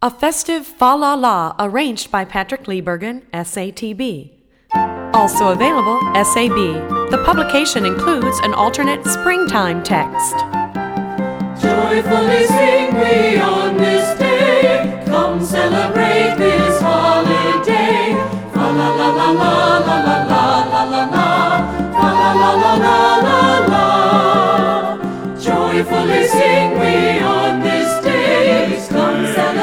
A festive fa-la-la arranged by Patrick Liebergen, SATB. Also available, SAB. The publication includes an alternate springtime text. Joyfully sing we on this day, come celebrate this holiday. Fa la la la la la la la la la la, fa la la la la la la. Joyfully sing we on this day, come celebrate.